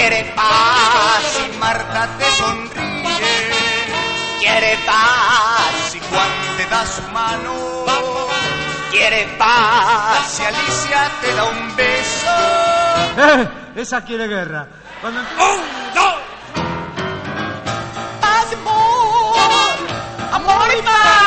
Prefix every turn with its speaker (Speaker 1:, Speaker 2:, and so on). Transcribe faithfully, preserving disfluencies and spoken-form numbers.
Speaker 1: quiere paz y Marta te sonríe. Quiere paz y Juan te da su mano. Quiere paz y Alicia te da un beso.
Speaker 2: ¡Eh! Esa quiere guerra. Cuando...
Speaker 1: ¡Un, dos! Paz, amor, amor y paz.